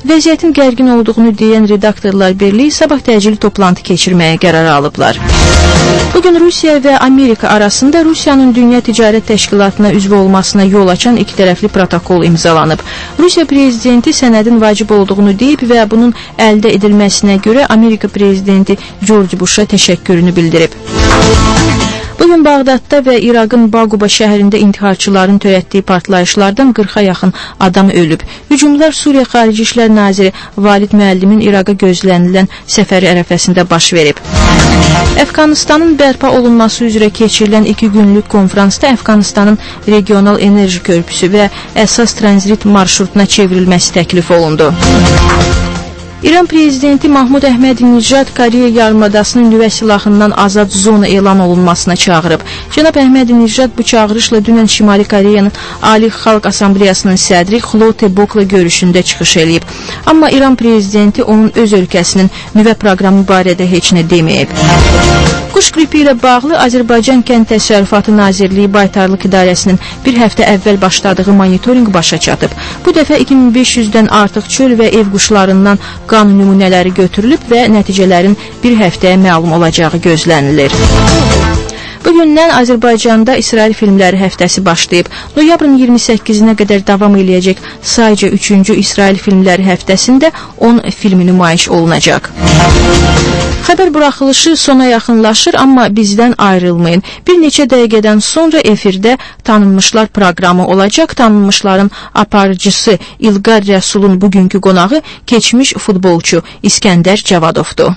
Vəziyyətin gərgin olduğunu deyən redaktorlar birliyi sabah təcili toplantı keçirməyə qərar alıblar. Bugün Rusiya və Amerika arasında Rusiyanın Dünya Ticarət Təşkilatına üzv olmasına yol açan iki tərəfli protokol imzalanıb. Rusiya prezidenti sənədin vacib olduğunu deyib və bunun əldə edilməsinə görə Amerika prezidenti George Bush'a təşəkkürünü bildirib. Bugün Bağdadda və İraqın Baquba şəhərində intiharçıların törətdiyi partlayışlardan 40-a yaxın adam ölüb. Hücumlar Suriya Xarici İşlər Naziri Valid Müəllimin İraqa gözlənilən səfəri ərəfəsində baş verib. Əfqanistanın bərpa olunması üzrə keçirilən 2 günlük konfransda Əfqanistanın regional enerji körpüsü və əsas tranzit marşrutuna çevrilməsi təklif olundu. İran prezidenti Mahmud Əhmədi-Necad Koreya yarımadasının nüvə silahından azad zona elan olunmasına çağırıb. Cənab Əhmədi-Necad bu çağırışla dünən Şimali Koreyanın Ali Xalq Assambleyasının sədri Xlo Tebokla görüşündə çıxış eləyib. Amma İran prezidenti onun öz ölkəsinin nüvə proqramı barədə heç nə deməyib. Quş qripi ilə bağlı Azərbaycan Kənd Təsərrüfatı Nazirliyi Baytarlıq İdarəsinin bir həftə əvvəl başladığı monitorinq başa çatıb. Bu dəfə 2500-dən artıq çöl və ev quşlarından qan nümunələri götürülüb və nəticələrin bir həftəyə məlum olacağı gözlənilir. Bugündən Azərbaycanda İsrail filmləri həftəsi başlayıb. Noyabrın 28-nə qədər davam eləyəcək sayca 3-cü İsrail filmləri həftəsində 10 filmi nümayiş olunacaq. Xəbər buraxılışı sona yaxınlaşır, amma bizdən ayrılmayın. Bir neçə dəqiqədən sonra efirdə Tanınmışlar proqramı olacaq. Tanınmışların aparıcısı İlqar Rəsulun bugünkü qonağı keçmiş futbolçu İskəndər Cavadovdur.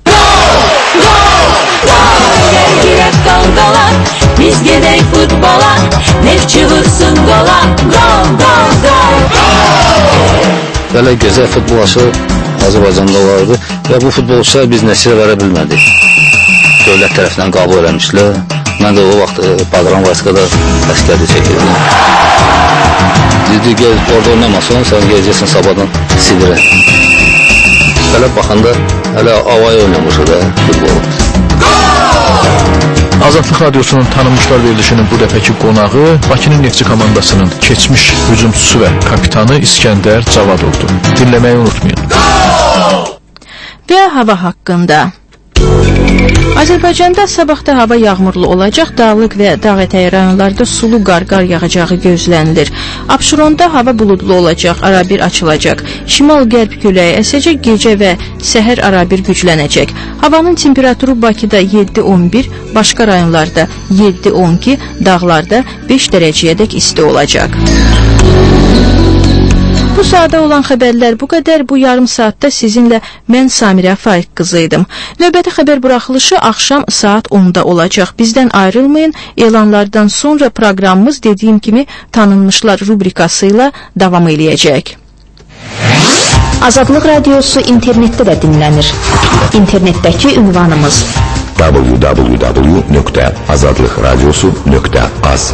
Girək dalqala, biz gedək futbola, Neftçi vursun qola, gol, gol, gol. Belə gözəl futbolçu Azərbaycanda vardı və bu futbolçular biz nəticə verə bilmədik. Dövlət tərəfindən qəbul eləmişlər. Mən də o vaxt Badran Vayskada əskərlik çəkirdim. Dedi, gel orada oynamasan, sən gələcəksən sabahdan Sibirə. Belə baxanda hələ avaya oynamışıq da futbolu. Azadlıq Radyosunun Tanınmışlar verilişinin bu dəfəki qonağı Bakının Neftçi komandasının keçmiş hücumçusu və kapitanı İskəndər Cavadovdur. Dinləməyi unutmayın. Və hava haqqında. Azərbaycanda sabahda hava yağmurlu olacaq, dağlıq və dağ ətəyi rayonlarda sulu qar yağacağı gözlənilir. Abşeronda hava buludlu olacaq, arabir açılacaq. Şimal-qərb küləyi əsəcək, gecə və səhər arabir güclənəcək. Havanın temperaturu Bakıda 7-11, başqa rayonlarda 7-12, dağlarda 5 dərəcəyədək isti olacaq. Bu saata olan xəbərlər bu qədər. Bu yarım saatda sizinlə mən Samirə Faiq qızı idim. Növbəti xəbər buraxılışı axşam saat 10-da olacaq. Bizdən ayrılmayın. Elanlardan sonra proqramımız dediyim kimi Tanınmışlar rubrikası ilə davam eləyəcək. Azadlıq Radiosu internetdə də dinlənir. İnternetdəki ünvanımız www.azadlıqradiosu.az.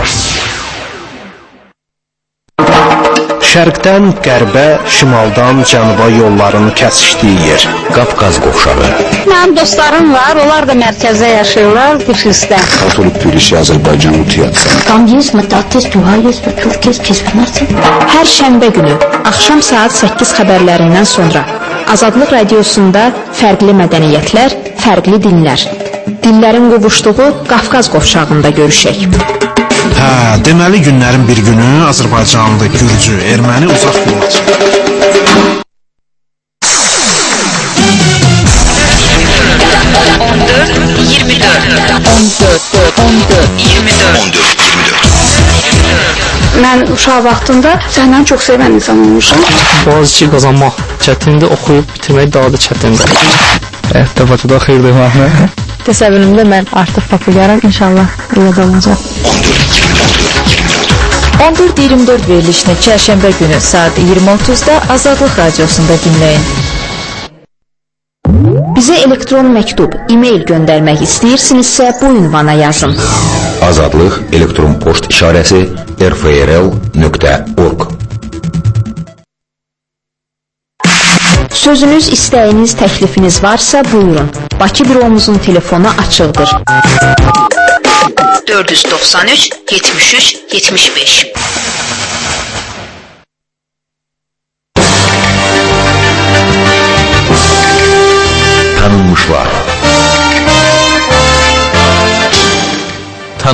Şərqdən qərbə, şimaldan cənuba yolların kəsişdiyi yer. Qafqaz qovşağı. Mənim dostlarım var, onlar da mərkəzdə yaşayırlar, Tiflisdə. Katolik Tbilisi, Azərbaycan Utiyatsa. Tam есть, мытатız, dua есть, Türkiye kesmənərsin. Hər şənbə günü, axşam saat 8 xəbərlərindən sonra Azadlıq Radiosunda fərqli mədəniyyətlər, fərqli dinlər. Dinlərin qovuşduğu Qafqaz qovşağında görüşək. Deməli günlərin bir günü Azərbaycanlı, Gürcü, Erməni uzaq yola çıxır. Mən uşaq vaxtında səndən çox sevən insan olmuşam. Boğaziçi qazanmaq çətindir, oxuyub bitirmək daha da çətindir. Həyatda Bakıda xeyirli mahnı. Təsəvvürümdə mən artıq populyarım, inşallah burada olacaq. 14-24 verilişini çərşənbə günü saat 20:30-da Azadlıq Radiosunda dinləyin. Bizə elektron məktub, e-mail göndərmək istəyirsinizsə bu ünvana yazın. Azadlıq elektron poçt işarəsi rfrl.org. Sözünüz, istəyiniz, təklifiniz varsa buyurun. Bakı büromuzun telefonu açıqdır. 493 73 75.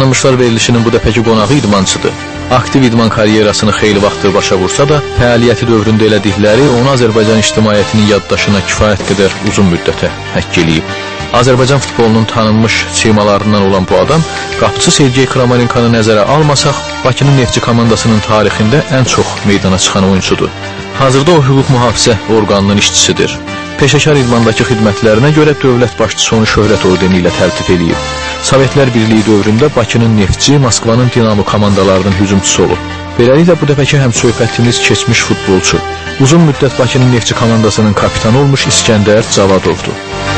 Tanınmışlar verilişinin bu dəfəki qonağı idmançıdır. Aktiv idman karyerasını xeyli vaxtdır başa vursa da, fəaliyyəti dövründə elədikləri onu Azərbaycan ictimaiyyətinin yaddaşına kifayət qədər uzun müddətə həkk eləyib. Azərbaycan futbolunun tanınmış simalarından olan bu adam, qapıcı Sergey Kramarenkon'u nəzərə almasaq, Bakının Neftçi komandasının tarixində ən çox meydana çıxan oyuncudur. Hazırda o hüquq mühafizə orqanının işçisidir. Peşəkar idmandakı xidmətlərinə görə dövlət başçısı onu şöhrət ordeni ilə təltif eləyib. Sovetlər Birliyi dövründə Bakının Neftçi, Moskvanın Dinamo komandalarının hücumçusu olub. Beləliklə bu dəfəki həmsöhbətimiz keçmiş futbolçu, uzun müddət Bakının Neftçi komandasının kapitanı olmuş İskəndər Cavadovdur.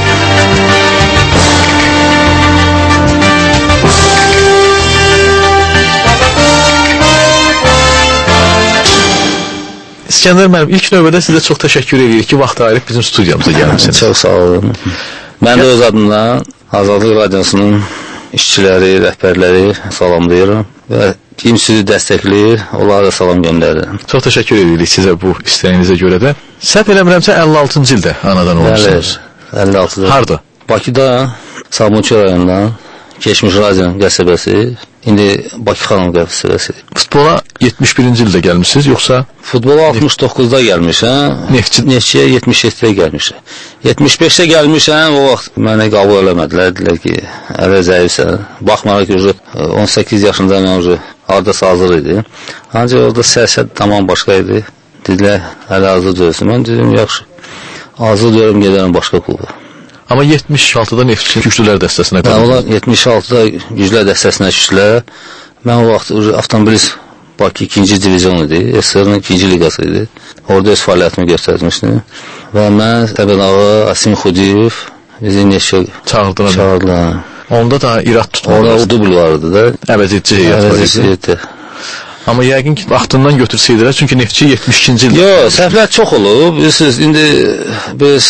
İskəndər müəllim, ilk növbədə sizə çox təşəkkür edirik ki, vaxt ayırıb bizim studiyamıza gəlmişsiniz. Çox sağ olun. Mən də öz adımdan Azadlıq Radiosunun işçiləri, rəhbərləri salamlayıram və kim sizi dəstəkləyir, onlara da salam göndərirəm. Çox təşəkkür edirik sizə bu istəyinizə görə də. Səhv eləmirəmsə 56-cı ildə anadan olmuşsunuz. Bəli, 56-da. Harda? Bakıda, Sabunçu rayonundan, Keçmiş Razion qəsəbəsi, indi Bakı xanım qəsəbəsi. Futbola 71-ci ildə gəlmişsiniz, yoxsa? Futbola 69-da gəlmişəm, Neftçiyə 77-də gəlmişəm. 75-də gəlmişəm, o vaxt mənə qəbul eləmədilər, dedilər ki, ələ zəifsən. Baxmaraq ki, 18 yaşında mən hardasa hazır idi. Ancaq orada siyasət tamam başqa idi. Dedilər, hələ hazır döyülsün. Mən dedim, yaxşı, hazır döyülüm, gedərəm başqa kluba. Amma 76-da Neftçi güclülər dəstəsinə qalır. 76-da güclülər dəstəsinə düşdülər. Mən o vaxt avtomobilist Bakı 2-ci divizyon idi, SSR-ın 2-ci liqası idi. Orada öz fəaliyyətimi göstərmişdim. Və mən Səbəd ağa, Asim Xudiyev bizi Neftçiyə çağırdılar. Onda da irad tutmadılar. Orada dubl vardı da. Əvəzedici heyət var. Amma yəqin ki, vaxtından götürsəydilər, çünki Neftçi 72-ci ildə. Yox, səhvlər çox olub. Bilirsiniz, indi biz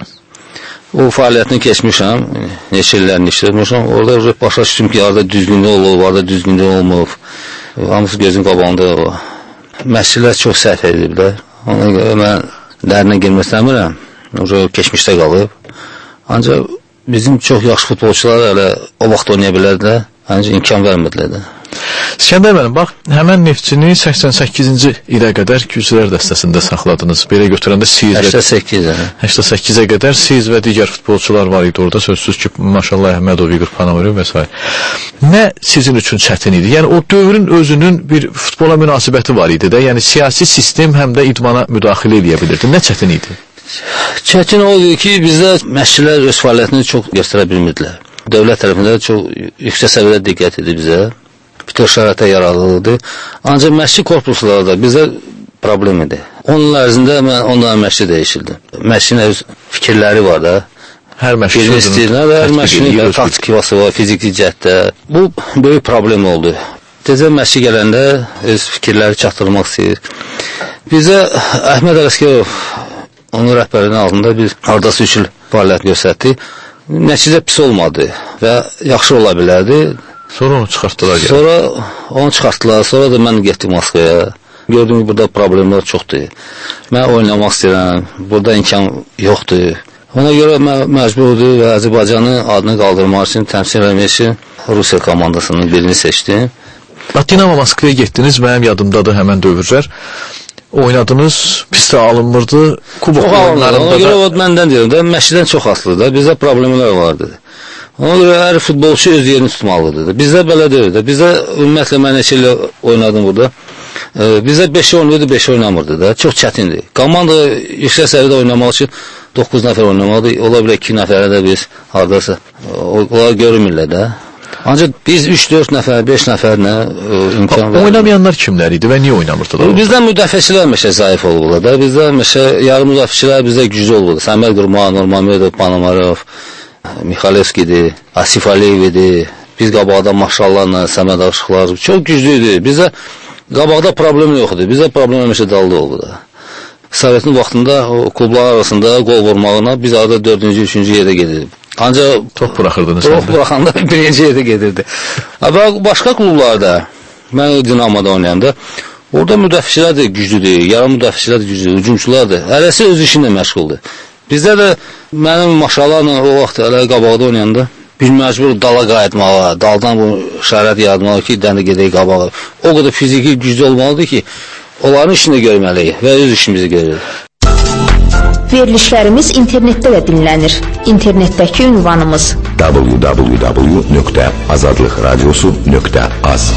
o fəaliyyətini keçmişəm, neçə illərini işləmişəm. Orada başa düşdüm ki, arada düzgünlük olub, arada düzgünlük olmub. Hamısı gözün qabağında o. Məşqçilər çox səhv ediblər. Ona görə mən dərinə girmək istəmirəm. Keçmişdə qalıb. Ancaq bizim çox yaxşı futbolçular hələ o vaxt oynaya bilərdilər. Ancaq imkan vermədilər də. İskəndər müəllim, bax, həmən Neftçini 88-ci ilə qədər güclülər dəstəsində saxladınız. Belə götürəndə 88-ə qədər siz və digər futbolçular var idi orada. Sözsüz ki, maşallah Əhmədov, İqor Panamarov və s. Nə sizin üçün çətin idi? Yəni, o dövrün özünün bir futbola münasibəti var idi də. Yəni, siyasi sistem həm də idmana müdaxilə edə bilirdi. Nə çətin idi? Çətin oldu ki, bizdə məşqçilər öz fəaliyyətini çox göstərə bilmirdilər. Dövlət tərəfində çox yüksək səviyyədə diqqət edir bizə. Bütün şəraitə yaradılırdı. Ancaq məşqçi korpuslarda bizdə problem idi. Onun ərzində mən onların məşqçi dəyişildim. Məşqçinin öz fikirləri var da. Hər məşqçinin taktikası var, fiziki cəhətdə. Bu böyük problem oldu. Tezə məşqçi gələndə öz fikirləri çatdırmaq istəyir. Bizə Əhməd Ələsgərov, onun rəhbərinin altında biz hardası 3 il fəaliyyət göstərdik. Nəticə pis olmadı və yaxşı ola bilərdi. Sonra onu çıxartdılar. Sonra onu çıxartdılar. Sonra da mən getdim Moskvaya. Gördüm ki, burada problemlər çoxdur. Mən oynamaq istəyirəm. Burada imkan yoxdur. Ona görə mən məcburdur və Azərbaycanın adını qaldırmaq üçün, təmsil etmək üçün Rusiya komandasının birini seçdim. Dinamo Moskvaya getdiniz, mənim yadımdadır həmən dövrlər. Oynadınız, pis də alınmırdı. Kubok oyunlarında da... Ona görə o məndən deyirəm də, məşqdən çox asılıdır da, bizdə problemlər vardı. Ona görə hər futbolçu öz yerini tutmalıdır. Bizdə belə deyil də, bizdə ümumiyyətlə mən neçə ilə oynadım burada. Bizdə 5 oynayırdı, 5 oynamırdı da, çox çətindir. Komanda yüksək səviyyədə oynamaq üçün 9 nəfər oynamalıdır, ola bilər 2 nəfərə də biz haradasa, onlar görünmürlər də. Ancaq biz 3-4 nəfər, 5 nəfərlə imkan verir. Oynamayanlar kimlər idi və niyə oynamırdılar? Bizdən müdafiəçilər məşə zayıf olurlar da. Bizdən məşə yarım müdafiəçilər bizdə güclü olurlar. Səməd Qurman, Nurmamedov, Panamarov, Mixalevskidir, Asif Aliyev idi. Biz qabaqda maşallarla, Səməd Aşıqlar çox güclü idi. Bizdə qabaqda problem yoxdur. Bizdə problem məşə dalda oldu da. Sovetin vaxtında klublar arasında qol vurmağına biz arada 4-cü, 3-cü yerdə gedirdik. Ancaq top buraxırdınız. Top buraxanda birinci yerdə gedirdi. Başqa klublarda, mən Dinamoda oynayanda, orada müdafiəçilər də güclüdür, yarım müdafiəçilər də güclüdür, hücumçulardır. Hələsi öz işinlə məşğuldur. Bizdə də mənim maşalarla o vaxt hələ qabaqda oynayanda Biz məcbur dala qayıtmağa, daldan bu şərait yaratmağa ki, dən də gedək qabağa. O qədər fiziki güclü olmalıdır ki, onların işini görməliyik və öz işimizi görürük. Verilişlərimiz internetdə də dinlənir. İnternetdəki ünvanımız www.azadlıqradiosu.az.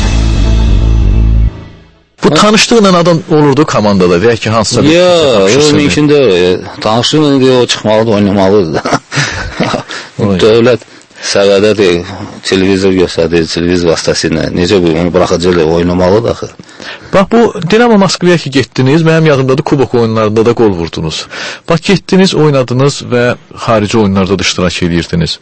Bu tanışlıqla adam olurdu komandada və ya ki, hansısa bir... Yox, mümkün deyil. Tanışlıqla o çıxmalıdır, oynamalıdır. Dövlət səviyyədədir, televizor göstərir, televizor vasitəsilə. Necə bu, onu buraxacaqlar, oynamalıdır axı. Bax, bu Dinamo Moskvaya ki getdiniz, mənim yadımdadır, kubok oyunlarında da qol vurdunuz. Bax, getdiniz, oynadınız və xarici oyunlarda da iştirak edirdiniz.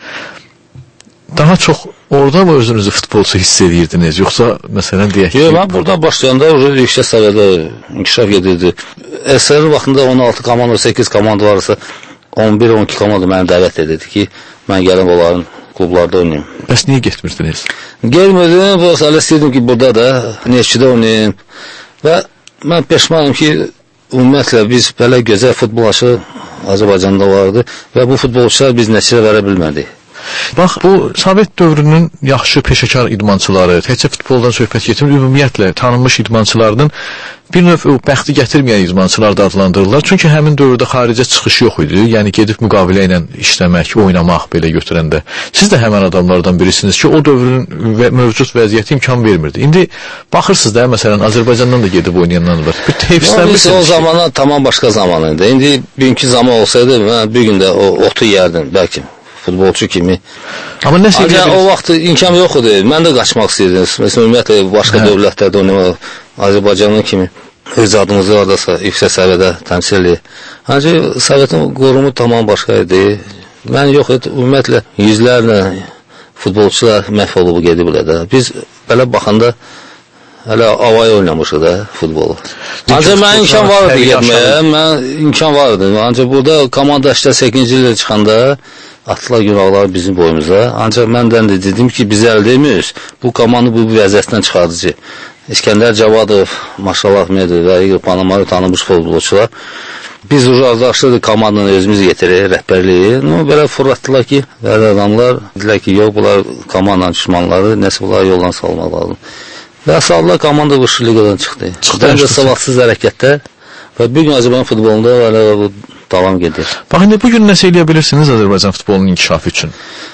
Daha çox orada mı özünüzü futbolçu hiss edirdiniz, yoxsa məsələn deyək ki... Yox, mən buradan başlayanda yüksək səviyyədə inkişaf edirdi. SSR vaxtında 16 komanda, 8 komanda varsa 11-12 komanda məni dəvət edirdi ki, mən gələm onların klublarda oynayayım. Bəs niyə getmirdiniz? Gelmədim, bu hələ istəyirdim ki, burada da Neftçidə oynayayım. Və mən peşmanım ki, ümumiyyətlə biz belə gözəl futbolçu Azərbaycanda vardı və bu futbolçular biz nəticə verə bilmədik. Bax, bu Sovet dövrünün yaxşı peşəkar idmançıları, təkcə futboldan söhbət getmir, ümumiyyətlə tanınmış idmançılarının bir növ bəxti gətirməyən idmançılar da adlandırırlar. Çünki həmin dövrdə xaricə çıxış yox idi. Yəni gedib müqavilə ilə işləmək, oynamaq belə götürəndə. Siz də həmən adamlardan birisiniz ki, o dövrün mövcud vəziyyəti imkan vermirdi. İndi baxırsınız da, məsələn, Azərbaycandan da gedib oynayanlar var. Bir heyfslənmişsiniz. O zamana tamam başqa zaman idi. İndi bugünkü zaman olsaydı, mən bir gündə otu yerdim, bəlkə. Futbolçu kimi. Amma nəsə ancaq o vaxt imkan yox idi. Mən də qaçmaq istəyirdim. Məsələn, ümumiyyətlə başqa dövlətlərdə oynamaq, Azərbaycanın kimi öz adımızı oradasa yüksək səviyyədə təmsil edir. Ancaq Sovetin qurumu tamam başqa idi. Mən yox idi. Ümumiyyətlə yüzlərlə futbolçular məhv olub gediblər də. Biz belə baxanda hələ avay oynamışıq da futbolu. Ancaq mən imkan var idi getməyə. Mən imkan var idi. Ancaq burada komanda 8-ci ildə çıxanda atlar günahlar bizim boyumuza. Ancaq məndən də dedim ki, biz əldə etmiyoruz. Bu komandı bu vəziyyətdən çıxardıcı. İskəndər Cavadov, Maşallah Medov və İqor Panamalı tanınmış futbolçular. Biz uzaqlaşdırdıq komandanı özümüz getirir, rəhbərliyi. Belə fırlatdılar ki, bəzi adamlar dedilər ki, yox, bunlar komandanın düşmanları, nəsə bunlar yoldan salmaq lazım. Və saldılar, komanda bu liqadan çıxdı. Çıxdı savadsız hərəkətdə və bir gün Azərbaycan futbolunda bu davam gedir. Bax, indi bugün nəsə eləyə bilirsiniz Azərbaycan futbolunun inkişafı üçün?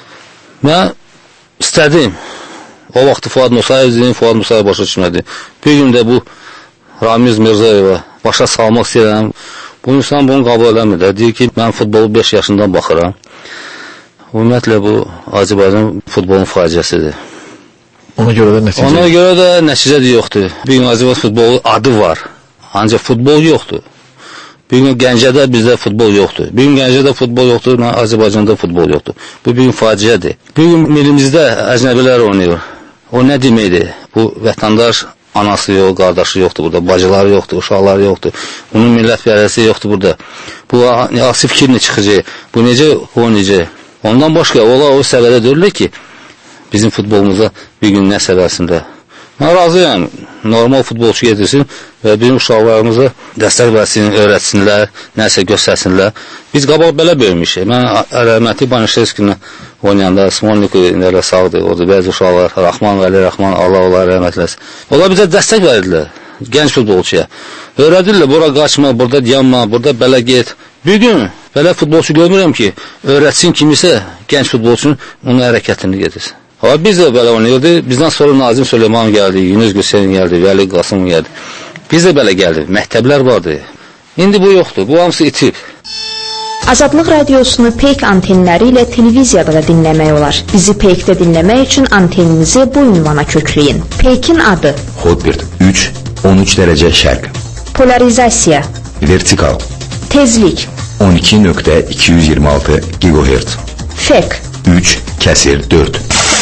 Mən istədim. O vaxtı Fuad Musayev başa düşmədi. Bir gün də bu Ramiz Mirzayeva başa salmaq istəyirəm. Bu insan bunu qəbul eləmir. Deyir ki, mən futbolu 5 yaşından baxıram. Ümumiyyətlə bu Azərbaycan futbolun faciəsidir. Ona görə də nəticə yoxdur. Bir gün Azərbaycan futbolu adı var. Ancaq futbol yoxdur. Bir gün Gəncədə bizdə futbol yoxdur. Bir gün Gəncədə futbol yoxdur, Azərbaycanda futbol yoxdur. Bu bir gün faciədir. Bir gün milimizdə əcnəbilər oynayır. O nə deməkdir? Bu vətəndaş anası yox, qardaşı yoxdur burada, bacıları yoxdur, uşaqları yoxdur. Bunun millət pərəsi yoxdur burada. Bu asi fikirlə çıxacaq. Bu necə oynayacaq? Ondan başqa o səviyyədə deyirlər ki, bizim futbolumuza bir gün nə səviyyəsində. Mən razıyam. Normal futbolçu gedirsin və bizim uşaqlarımıza dəstək versin, öyrətsinlər, nəsə göstərsinlər. Biz qabaq belə böyümüşük. Mən rəhmətli Banişevskiylə oynayanda, Smolnik ilə sağdır, orada bəzi uşaqlar, Rəxman, Vəli Rəxman, Allah onlar rəhmətləsin. Onlar bizə dəstək verirlər, gənc futbolçuya. Öyrədirlər, bura qaçma, burada dayanma, burada belə get. Bir gün belə futbolçu görmürəm ki, öyrətsin kimisə, gənc futbolçunun onun hərəkətini gedirsin. Ama biz de böyle oynayırdı. Bizden sonra Nazim Süleyman geldi, Yunus Gülsenin geldi, Vəli Qasım geldi. Biz de böyle geldi. Məktəblər vardı. İndi bu yoxdur. Bu hamısı itib. Azadlıq radiosunu Peyk antenləri ilə televiziyada da dinləmək olar. Bizi Peykdə dinləmək üçün anteninizi bu ünvana kökləyin. Peykin adı: Hotbird 3, 13 dərəcə şərq. Polarizasiya: Vertikal. Tezlik: 12.226 GHz. Fek: 3/4.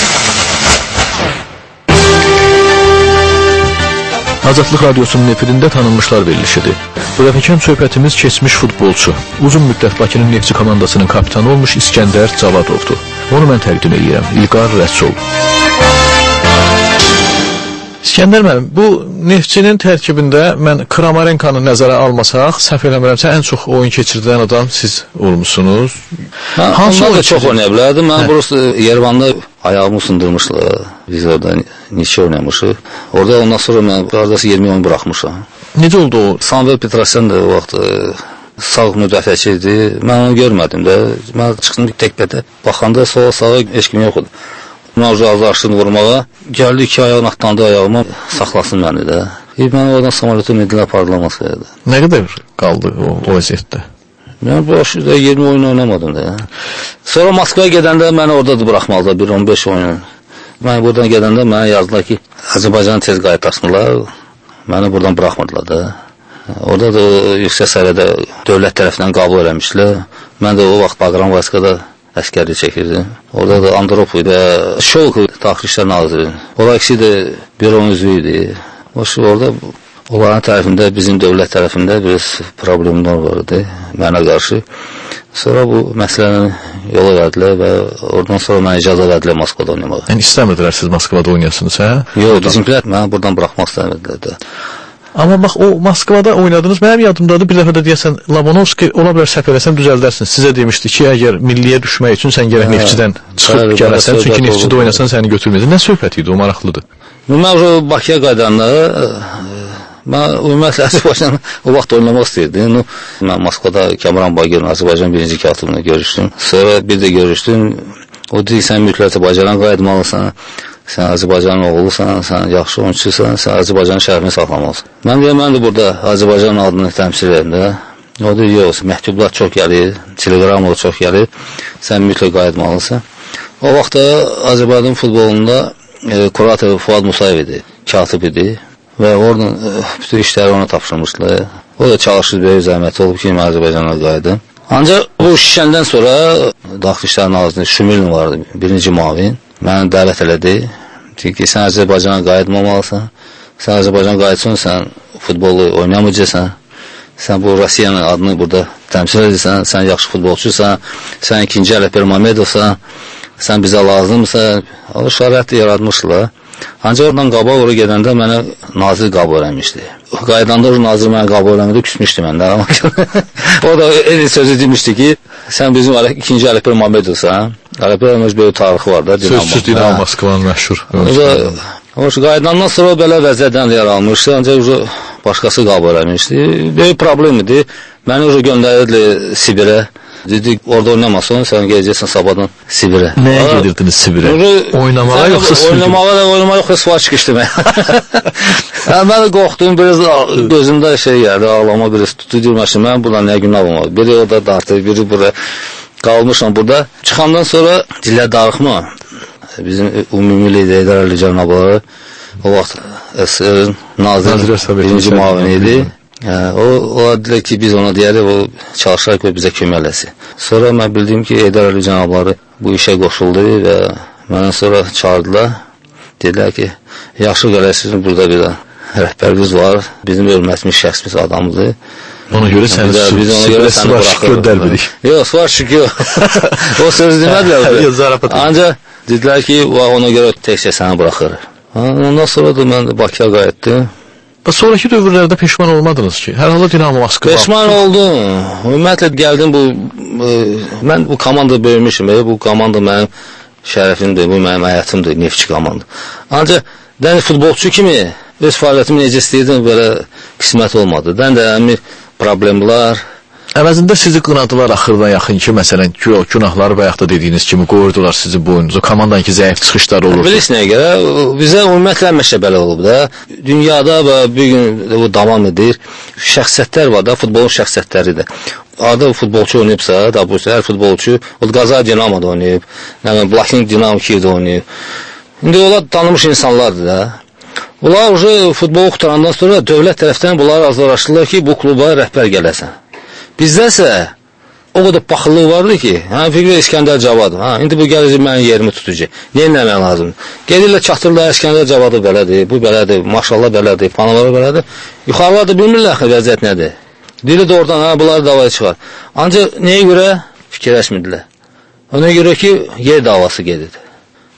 Azadlıq radiosunun efirində tanınmışlar verilişidir. Bu dəfəkən söhbətimiz keçmiş futbolçu, uzun müddət Bakının Neftçi komandasının kapitanı olmuş İskəndər Cavadovdur. Onu mən təqdim edirəm, İlqar Rəsul. İskəndər müəllim, bu Neftçinin tərkibində mən Kramarenkanı nəzərə almasaq, səhv eləmirəmsə ən çox oyun keçirdən adam siz olmuşsunuz. Hansı oyun çox oynaya bilərdim? Mən burası Yerevanda ayağımı sındırmışlar. Biz orada neçə oynamışıq. Orada ondan sonra mən qaradası 20 oyun buraxmışam. Necə oldu o? Samuel Petrosyan da o vaxt sağ müdafiəçi idi. Mən onu görmədim də. Mən çıxdım təkbədə. Baxanda sağa heç kim yox idi. Mən uzaqlaşdım vurmağa. Gəldi iki ayağın atlandı ayağıma, saxlasın məni də. Mən oradan samolyotun edilə parlaması idi. Nə qədər qaldı o vəziyyətdə? Mən bu aşırıda 20 oyun oynamadım da. Sonra Moskvaya gedəndə məni orada da buraxmalılar, bir 15 oyun. Mən buradan gedəndə mənə yazdılar ki, Azərbaycanı tez qayıtlasınlar. Məni buradan buraxmadılar da. Orada da yüksək səviyyədə dövlət tərəfindən qəbul eləmişdilər. Mən də o vaxt Baqran Vayskada əskərlik çəkirdim. Orada da Andropov idi, Şolk Daxili İşlər Naziri. Onlar ikisi də büronun üzvü idi. Orada onların tərəfində, bizim dövlət tərəfində bir problemlər vardı mənə qarşı. Sonra bu məsələni yola verdilər və oradan sonra mənə icazə verdilər Moskvada oynamağa. Yəni istəmədilər siz Moskvada oynayasınız, hə? Yox, bizimkilər mənə buradan buraxmaq istəmədilər də. Amma bax, o Moskvada oynadınız, mənim yadımdadır, bir dəfə də deyəsən, Labanovski, ola bilər səhv eləsəm düzəldərsiniz. Sizə demişdi ki, əgər milliyə düşmək üçün sən gərək Neftçidən çıxıb gələsən, çünki Neftçidə oynasan səni götürməyəcək. Nə söhbət idi, o maraqlıdır. Mən Bakıya qaydanda, mən ümumiyyətlə Azərbaycan o vaxt oynamaq istəyirdim. Mən Moskvada Kamran Bagir'in Azərbaycan birinci katibini görüşdüm. Sonra bir də görüşdüm. O deyil, sən mütləq Azərbaycana qayıtmalısan. Sən Azərbaycanın oğlusan, sən yaxşı oyunçusan, sən Azərbaycanın şərəfini saxlamalısın. Mən deyəm, mən də burada Azərbaycanın adını təmsil edim də. O deyir, yox, məktublar çox gəlir, telegramlar çox gəlir, sən mütləq qayıtmalısan. O vaxtda Azərbaycan futbolunda kurator Fuad Musayev idi, katib idi və oradan bütün işləri ona tapşırmışdılar. O da çalışır, böyük zəhməti olub ki, mən Azərbaycana qayıdım. Ancaq bu şişəndən sonra Daxili İşlər Nazirinin Şümilin vardı, birinci mavin. Məni dəvət elədi ki, sən Azərbaycana qayıtmamalısan, sən Azərbaycana qayıtsan, sən futbolu oynamayacaqsan, sən bu Rusiyanın adını burada təmsil edirsən, sən yaxşı futbolçusan, sən ikinci Ələkbər Məmmədovsan, sən bizə lazımsan, o şərait yaratmışlar. Ancaq oradan qabaq oraya gedəndə mənə nazir qəbul eləmişdi. Qaydanda o nazir mənə qəbul eləmədi, küsmüşdü məndən. O da el sözü demişdi ki, sən bizim ikinci Ələkbər Məmmədovsan. Ələkbər Məmmədov böyük tarixi var da. Sözsüz Dinamo Moskvanın məşhur. Qaydandan sonra belə vəziyyətdən yer almışdı, ancaq başqası qəbul eləmişdi. Böyük problem idi. Məni göndərirdi Sibirə. Dedik, orada oynamasan, sən gələcəksən sabahdan Sibirə. Nəyə gedirdiniz Sibirə? Oynamağa yoxsa sürgün? Oynamağa yoxsa sual çıxışdı mən. Mən də qorxdum, biraz gözümdə gəldi, ağlama biraz tutdu, deyilməsin, mən buradan nə günah olmadı. Biri orada dartır, biri buraya qalmışam burada. Çıxandan sonra dillər darıxma. Bizim ümumi lider Heydər Əliyev cənabları o vaxt SSR-in nazir birinci müavini idi. O deyir ki, biz ona deyərik, o çalışaraq və bizə kömək eləsin. Sonra mən bildim ki, Heydər Əliyev cənabları bu işə qoşuldu və mənə sonra çağırdılar. Dedilər ki, yaxşı gələsiniz, burada bir rəhbərimiz var, bizim ölməsmiş şəxsimiz adamdır. Ona görə səni svarşıq göndərmirik. Yox, svarşıq yox. O söz demədilər. Ancaq dedilər ki, ona görə təkcə səni buraxır. Ondan sonra da mən Bakıya qayıtdım. Sonraki dövrlərdə peşman olmadınız ki? Hər halda Dinamo Moskva. Peşman oldum. Ümumiyyətlə gəldim, mən bu komanda böyümüşüm, bu komanda mənim şərəfimdir, bu mənim həyatımdır, Neftçi komanda. Ancaq futbolçu kimi öz fəaliyyətimi necə istəyirdim, belə qismət olmadı. Də problemlər. Əvəzində sizi qınadılar axırdan yaxın ki, məsələn, günahları və yaxud da dediyiniz kimi qoyurdular sizi boyunuzu, komandanki zəif çıxışlar olur. Bilirsiniz nəyə görə? Bizə ümumiyyətlə həmişə belə olub da. Dünyada və bir gün davam edir. Şəxsiyyətlər var da, futbolun şəxsiyyətləridir. Adı futbolçu oynayıbsa, hər futbolçu, Qaza Dinamo'da oynayıb, Blaking Dinamo Kiyev'də oynayıb. İndi onlar tanınmış insanlardır da. Bunlar futbolu qutarandan sonra dövlət tərəfdən bunlar razılaşdılar ki, bu kluba rəhbər gələsən. Bizdəsə o qədər paxıllıq vardı ki, Fikri İskəndər Cavad, indi bu gələcək mənim yerimi tutacaq. Neyə eləmək lazımdır? Gedirlər, çatırlar, İskəndər Cavadı belədir, bu belədir, maşallah belədir, panaları belədir. Yuxarılar da bilmirlər ki, vəziyyət nədir. Deyirlər də oradan, bunları davaya çıxar. Ancaq nəyə görə fikirləşmirdilər? Ona görə ki, yer davası gedirdi.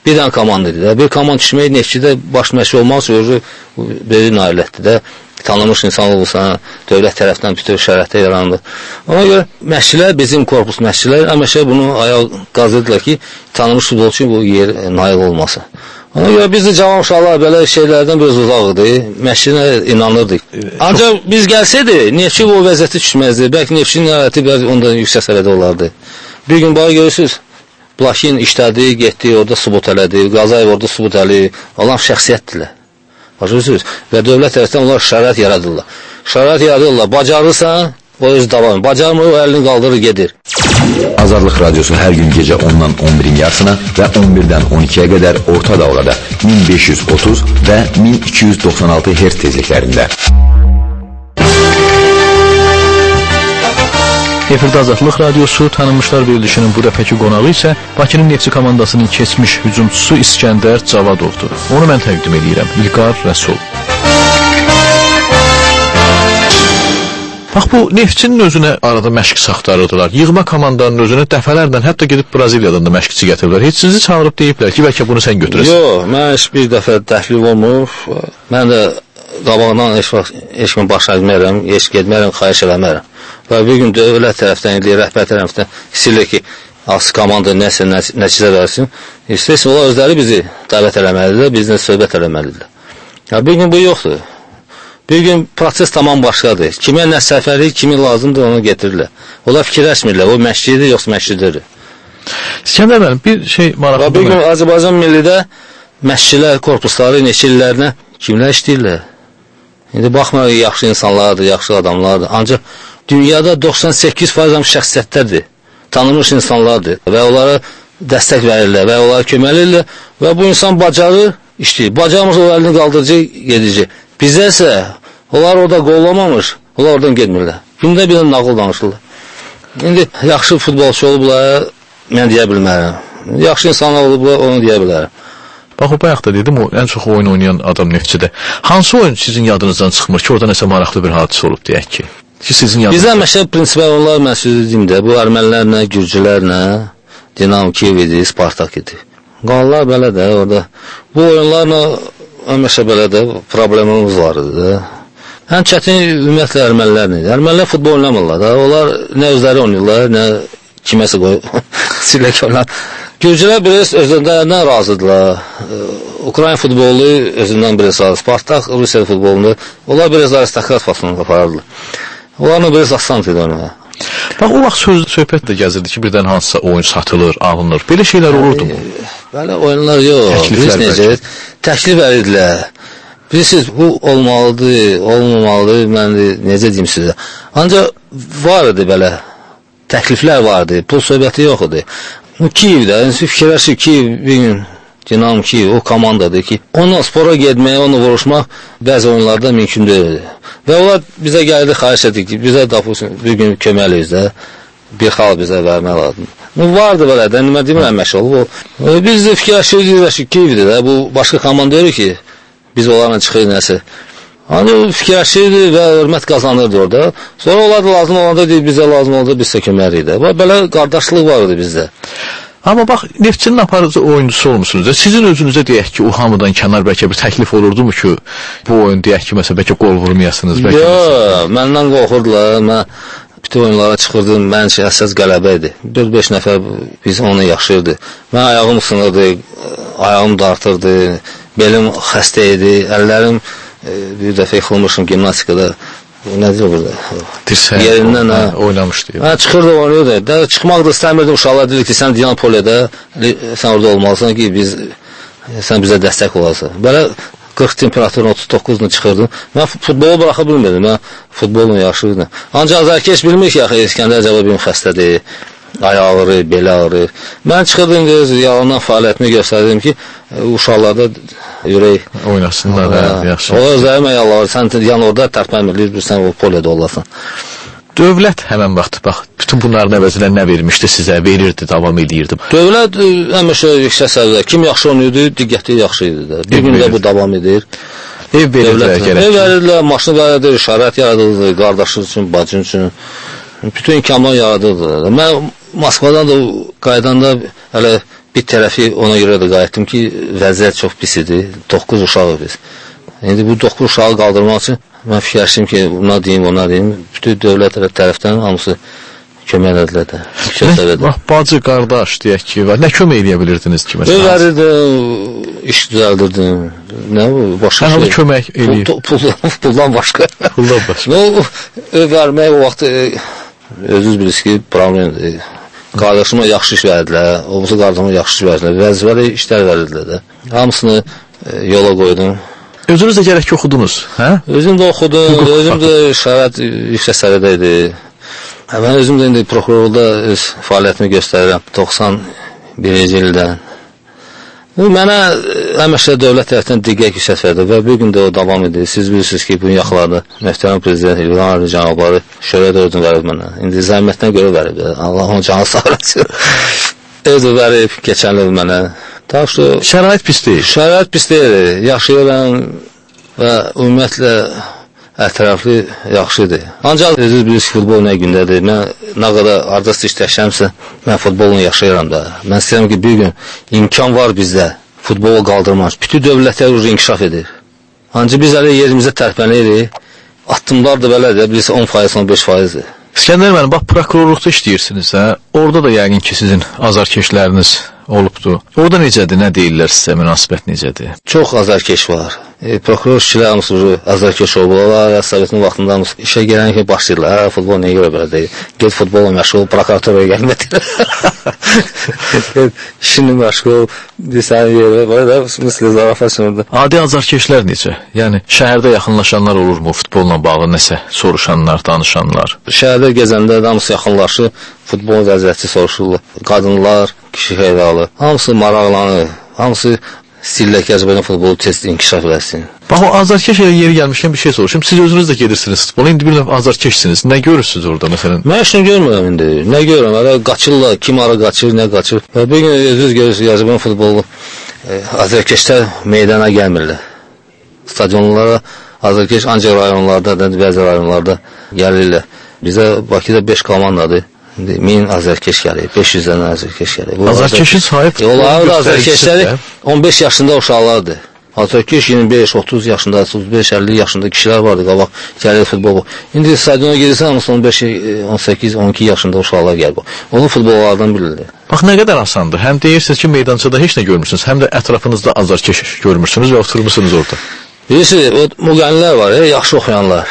bir dənə komanda idi də. Bir komanda düşmək Neftçidə baş məşq olmaz, böyük nailiyyətdir də. Tanınmış insan olursa, dövlət tərəfindən bütün şəraitdə yarandı. Ona görə məşqçilər, bizim korpus məşqçilər həmişə bunu ayaq qazırdılar ki, tanınmış futbolçu bu yer nail olmasın. Ona görə biz də cavan uşaqlar belə şeylərdən biraz uzaqdır, məşqçinə inanırdıq. Ancaq biz gəlsəydi, Neftçi bu vəziyyəti düşməzdi. Bəlkə Neftçinin həyatı ondan yüksək səviyyədə olardı. Bir gün bax görürsünüz, Blakin işlədi, getdi, orada subut elədi, Qazayev orada subut elədi, olan şəxsiyyətdirlər. Başa-düşürsünüz? Və dövlət tərəfindən onlar şərait yaradırlar. Şərait yaradırlar. Bacarırsan, o öz davam. Bacarmır, o əlini qaldırır, gedir. Azadlıq Radiosu hər gün gecə 10-dan 11-in yarısına və 11-dən 12-yə qədər orta dalğada 1530 və 1296 Hz tezliklərində. Efirdə Azadlıq Radiosu, tanınmışlar verilişinin bu dəfəki qonağı isə Bakının Neftçi komandasının keçmiş hücumçusu İskəndər Cavadovdur. Onu mən təqdim edirəm, İlqar Rəsul. Bax, bu Neftçinin özünə arada məşq saxtarırdılar. Yığma komandanın özünə dəfələrlə, hətta gedib Braziliyadan da məşqçi gətirirlər. Heç sizi çağırıb deyiblər ki, bəlkə bunu sən götürəsən. Yox, mən heç bir dəfə təklif olmur. Mən də qabağından heç mi başa bilmərəm, heç getmərəm, xahiş eləmərəm. Və bir gün dövlət tərəfdən, rəhbər tərəfdən istəyirlər ki, komanda nəsə nəticə versin. İstəyirsin, onlar özləri bizi dəvət eləməlidirlər, bizlə söhbət eləməlidirlər. Bir gün bu yoxdur. Bir gün proses tamam başqadır. Kimə nə səfəri, kimi lazımdır, onu getirirlər. Onlar fikirləşmirlər, o məşqçidir, yoxsa məşqçidir. İskəndər mənim, bir şey maraqlıdır. Bir gün Azərbaycan millidə məşqçilər, korpusları, neçə illərinə kimlər işləyirlər? İndi baxmayaq, yaxşı insanlardır, yaxşı adamlardır. Ancaq dünyada 98% şəxsiyyətlərdir, tanınmış insanlardır və onlara dəstək verirlər və onlara köməlirlər və bu insan bacarır, işləyir. Bacarmır, o əlini qaldırıcı, gedici. Bizdə isə onlar orada qollamamış, onlar oradan getmirlər. Gündə bir nağıl danışırlar. İndi yaxşı futbolçu olublar, mən deyə bilmərəm. Yaxşı insanlar olublar, onu deyə bilərəm. Bax, o bayaq da dedim, o ən çox oyun oynayan adam Neftçidə. Hansı oyun sizin yadınızdan çıxmır ki, orada nəsə maraqlı bir hadisə olub deyək ki? Bizə məşəb prinsipə onlar mən sözlüyüm də, bu ermənilərlə, gürcülərlə, Dinamo Kiyev idi, Spartak idi. Qanlar belə də, orada. Bu oyunlarla məşəb belə də problemimiz var idi. Ən çətin ümumiyyətlə ermənilərlə idi. Ermənilər futbol oynamırlar da, onlar nə özləri oynayırlar, nə kiməsə qoyub, silək oynayırlar. Gürcülər biraz özündən razıdırlar. Ukrayna futbolu özündən biraz razı. Spartak, Rusiya futbolunda, onlar biraz aristokrat faslını aparardılar. Onlarla biraz asan idi onu. Bax, o vaxt söhbət də gəzirdi ki, birdən hansısa oyun satılır, alınır. Belə şeylər olurdu mu? Belə oyunlar yox. Təklif verirdilər. Bilirsiniz, bu olmalıdır, olmamalıdır, mən necə deyim sizə. Ancaq var idi belə, təkliflər vardı, pul söhbəti yox idi. Kiyevdə, fikirləşir Kiyev bir gün, Dinamo Kiyev, o komandadır ki, onunla spora getmək, onunla vuruşmaq bəzi oyunlarda mümkün deyildi. Və onlar bizə gəldi, xahiş etdik ki, bizə bir gün köməkliyiz də, bir xal bizə vermək lazım. Vardı belə də, mən demirəm məşq olub. Biz də fikirləşirdik, Kiyevdir də, bu başqa komanda deyir ki, biz onlarla çıxır nəsə. Fikirləşirdi və hörmət qazanırdı orada. Sonra onlar da lazım olanda deyir, bizə lazım olanda biz də köməkliyiz də. Belə qardaşlıq vardı bizdə. Amma bax, Neftçinin aparıcı oyuncusu olmuşsunuz. Sizin özünüzə deyək ki, o hamıdan kənar bəlkə bir təklif olurdu mu ki, bu oyun deyək ki, məsələn, bəlkə qol vurmayasınız? Yox, məndən qorxurdular. Mən bütün oyunlara çıxırdım, mən əsas qələbə idi. 4-5 nəfər biz onu yaşayırdı. Mən ayağım sınırdı, ayağım dartırdı, belim xəstə idi, əllərim bir dəfə yıxılmışım gimnastikada. Nədir burada? Yerindən oynamışdı. Çıxırdı, oynuyordu. Çıxmaq da istəmirdim, uşaqlar dedik ki, sən Diyan Polyada, sən orada olmalısan ki, sən bizə dəstək olasın. Belə 40 temperaturun 39-la çıxırdım. Mən futbolu bıraxa bilmirdim, mən futbolun yaşıydım. Ancaq Azərkeş bilmir ki, İskəndər Cavadovun xəstədir, ayağı ağrır, belə ağrır. Mən çıxırdım, yalandan fəaliyyətimi göstərdim ki, uşaqlarda ürək oynasınlar, yaxşı. O özlərimə yalvarır, sən yan orada tərpənmir, sən o poliyada olasın. Dövlət həmən vaxt, bax, bütün bunların əvəzinə nə vermişdi sizə, verirdi, davam edirdi. Dövlət həmişə yüksək səviyyədə, kim yaxşı oynayırdı, diqqəti yaxşı idi də. Bir gün də bu davam edir. Ev verirdilər gərək. Ev verirdilər, maşın verirdi, şərait yaradırdı, qardaşlıq üçün, bacın üçün. Bütün imkanlar yaradırdı. Mən Moskvadan da qaydanda hələ bir tərəfi ona görə də qayıtdım ki, vəziyyət çox pis idi. 9 uşağıq biz. İndi bu 9 uşağı qaldırmaq üçün mən fikirləşdim ki, buna deyim, ona deyim. Bütün dövlət tərəfdən hamısı kömək edilər də. Bacı, qardaş deyək ki, nə kömək edə bilirdiniz ki? Ev verirdim, iş düzəldirdim. Nə bu? Başqa şey. Kömək eləyir. Puldan başqa. Puldan başqa. Ev vermək o vaxt özünüz bilirsiniz ki, problemdir. Qardaşıma yaxşı iş verdilər, obusu qardaşıma yaxşı iş verdilər, vəzifəli işlər verirdilər də. Hamısını yola qoydum. Özünüz də gərək ki, oxudunuz, hə? Özüm də oxudum, özüm də şəhət yüksək səviyyədə idi. Mən özüm də indi prokurorluqda öz fəaliyyətimi göstərirəm 91-ci ildən. Mənə həmişə dövlət tərəfdən diqqət yüksək verdi və bir gün də o davam edir. Siz bilirsiniz ki, bunun yaxalarda Möhtərəm Prezident İlham Əliyev cənabları şöhrət ordunu verib mənə. İndi zəhmətdən görə verib. Allah onun canı sağ olsun. Ödü verib, keçən il mənə. Şərait pis deyil. Şərait pis deyil. Yaşayıram və ümumiyyətlə ətraflı yaxşıdır. Ancaq özünüz bilirsiniz ki, futbol nə gündədir. Mən nə qədər ardası işləşəmsə, mən futbolla yaşayıram da. Mən istəyirəm ki, bir gün imkan var bizdə futbolu qaldırmaq. Bütün dövlətlər inkişaf edir. Ancaq biz hələ yerimizdə tərpənirik. Addımlar da belədir, bilirsə 10%, 15%-dir. İskəndər müəllim, bax, prokurorluqda işləyirsiniz, hə? Orada da yəqin ki, sizin azarkeşləriniz olubdur. Orada necədir, nə deyirlər sizə, münasibət necədir? Çox azarkeş var. Prokuror işçilər hamısı azarkeş olurlar, Sovetin vaxtında hamısı işə gələn ki, başlayırlar. Futbol nəyə görə belə deyil? Get futbolla məşğul, prokuratoraya gəlmədir. İşini məşğul, bir səni yerə, böyle da müsli zarafat şunurdu. Adi azarkeşlər necə? Yəni, şəhərdə yaxınlaşanlar olurmu futbolla bağlı nəsə soruşanlar, danışanlar? Şəhərdə gezəndə hamısı yaxınlaşır, futbol vəziyyəti soruşurlar. Qadınlar, kişi xeyralı, hamısı maraqlanır, hamısı istəyirlər ki, Azərbaycan futbolu tez inkişaf eləsin. Bax, o azarkeş elə yeri gəlmişkən bir şey soruşayım. Siz özünüz də gedirsiniz futbola, indi bir növ azarkeşsiniz. Nə görürsünüz orada, məsələn? Mən heç nə görmürəm indi. Nə görürəm? Hələ qaçırlar, kim ara qaçır, nə qaçır. Və bir gün özünüz görürsünüz, Azərbaycan futbolu azarkeşlər meydana gəlmirlər. Stadionlara azarkeş ancaq rayonlarda, bəzi rayonlarda gəlirlər. Bizə Bakıda 5 komandadır. 1000 azarkeş gəlir, 500-dən azarkeş gəlir. Azarkeşin sahib futbolu azarkeşləri 15 yaşında uşaqlardır. Azarkeş 25-30 yaşında, 35-50 yaşında kişilər vardır, qabaq gəlir futbolu. İndi stadiona gedirsən, hamısı 15-18-12 yaşında uşaqlar gəlir. Onu futbollardan bilirlər. Bax, nə qədər asandır. Həm deyirsiniz ki, meydançada heç nə görmürsünüz, həm də ətrafınızda azarkeş görmürsünüz və oturmuşsunuz orada. Bilirsiniz, müğənnilər var, yaxşı oxuyanlar.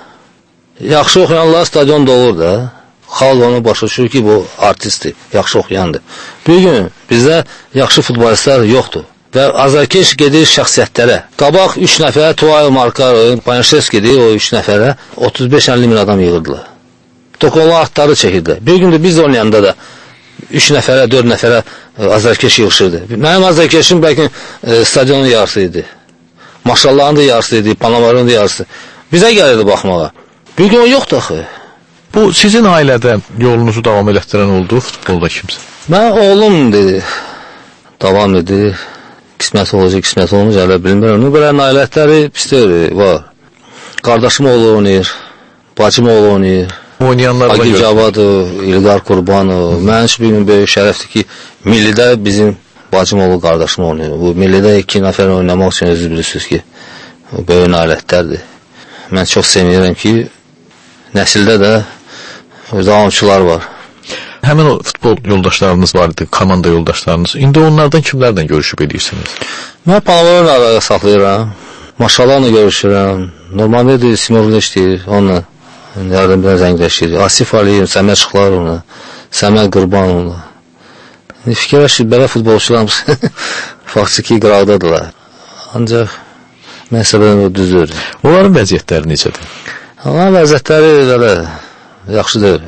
Yaxşı oxuyanlar stadion dolur da. Xalq onu başa düşür ki, bu artistdir, yaxşı oxuyandır. Bir gün bizdə yaxşı futbolistlər yoxdur və azarkeş gedir şəxsiyyətlərə. Qabaq 3 nəfərə, Tuayl, Markarov, Banişevskidir, o 3 nəfərə 35-50 min adam yığırdılar. Tokonlu atları çəkirdilər. Bir gün də biz oynayanda da 3 nəfərə, 4 nəfərə azarkeş yığışırdı. Mənim azarkeşim bəlkə stadionun yarısı idi. Maşallahın da yarısı idi, Panamarın da yarısı. Bizə gəlirdi baxmağa. Bir gün o yoxdur axı. Bu, sizin ailədə yolunuzu davam elətdirən oldu, futbolda kimsə? Mən oğlum dedi, davam edir, qismət olacaq, qismət olmayacaq, elə bilmirəm. Belə nailətləri pisdir, var. Qardaşım oğlu oynayır, bacım oğlu oynayır. Oynayanlarla Agil Cavadov, İlqar Qurbanov. Mən heç bir gün böyük şərəfdir ki, millidə bizim bacım oğlu, qardaşım oynayır. Bu millidə 2 nəfər oynamaq üçün özünüz bilirsiniz ki, böyük nailətlərdir. Mən çox sevinirəm ki, nəsildə də davamçılar var. Həmin o futbol yoldaşlarınız var idi, komanda yoldaşlarınız. İndi onlardan kimlərdən görüşüb edirsiniz? Mən Panamarın araya saxlayıram. Maşallarla görüşürəm. Normalde Simovla işləyir, onunla yardım bir zəngləşir. Asif Aliyev, Səməd Şıxlarovla, Səməd Qurbanovla. Fikirləşir, belə futbolçularımız faktiki qıraqdadılar. Ancaq məsələn o düzdür. Onların vəziyyətləri necədir? Onların vəziyyətləri yaxşı deyil.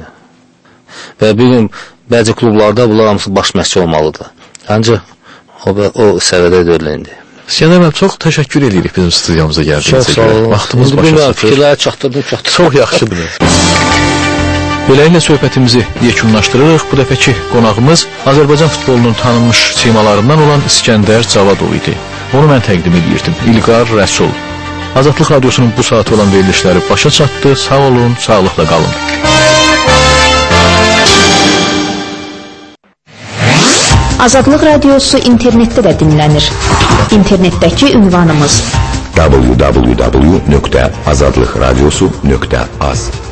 Və bir gün bəzi klublarda bunlar hamısı baş məşqçi olmalıdır. Ancaq o səviyyədə deyil indi. İskəndər müəllim, çox təşəkkür edirik bizim studiyamıza gəldiyinizə görə. Vaxtımız başa çatır. Fikirləri çatdırdım. Çox yaxşıdır. Beləliklə söhbətimizi yekunlaşdırırıq. Bu dəfəki qonağımız Azərbaycan futbolunun tanınmış simalarından olan İskəndər Cavadov idi. Onu mən təqdim edirdim. İlqar Rəsul. Azadlıq Radiosunun bu saati olan verilişləri başa çatdı. Sağ olun, sağlıqla qalın. Azadlıq Radiosu internetdə də dinlənir. İnternetdəki ünvanımız www.azadlıqradiosu.az